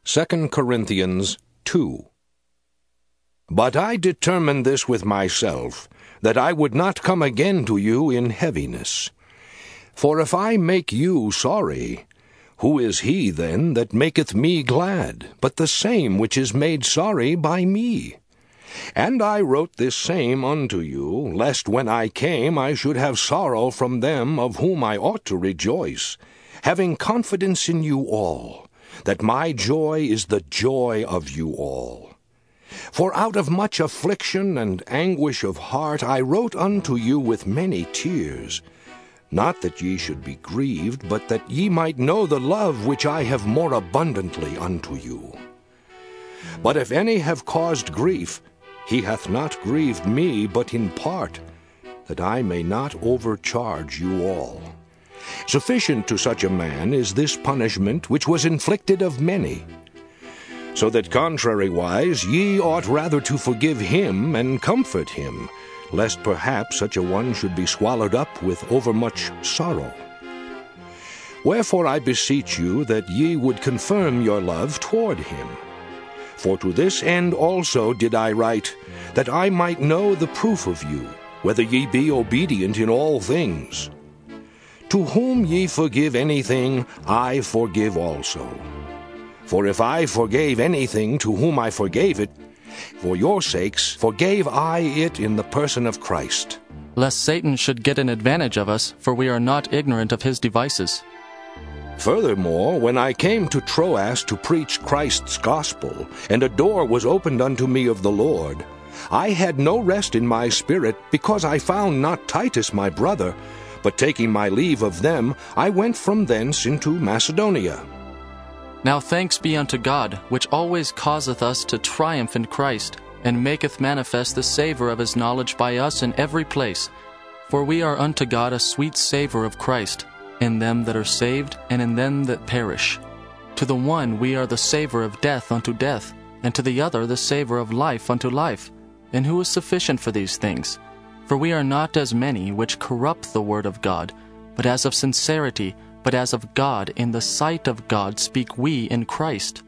2 Corinthians 2. But I determined this with myself, that I would not come again to you in heaviness. For if I make you sorry, who is he then that maketh me glad, but the same which is made sorry by me? And I wrote this same unto you, lest when I came I should have sorrow from them of whom I ought to rejoice, having confidence in you all, that my joy is the joy of you all. For out of much affliction and anguish of heart I wrote unto you with many tears, not that ye should be grieved, but that ye might know the love which I have more abundantly unto you. But if any have caused grief, he hath not grieved me, but in part, that I may not overcharge you all. Sufficient to such a man is this punishment which was inflicted of many. So that contrariwise ye ought rather to forgive him and comfort him, lest perhaps such a one should be swallowed up with overmuch sorrow. Wherefore I beseech you that ye would confirm your love toward him. For to this end also did I write, that I might know the proof of you, whether ye be obedient in all things. To whom ye forgive anything, I forgive also. For if I forgave anything to whom I forgave it, for your sakes forgave I it in the person of Christ. Lest Satan should get an advantage of us, for we are not ignorant of his devices. Furthermore, when I came to Troas to preach Christ's gospel, and a door was opened unto me of the Lord, I had no rest in my spirit, because I found not Titus my brother, but taking my leave of them, I went from thence into Macedonia. Now thanks be unto God, which always causeth us to triumph in Christ, and maketh manifest the savour of his knowledge by us in every place. For we are unto God a sweet savour of Christ, in them that are saved, and in them that perish. To the one we are the savour of death unto death, and to the other the savour of life unto life. And who is sufficient for these things? For we are not as many which corrupt the word of God, but as of sincerity, but as of God, in the sight of God speak we in Christ.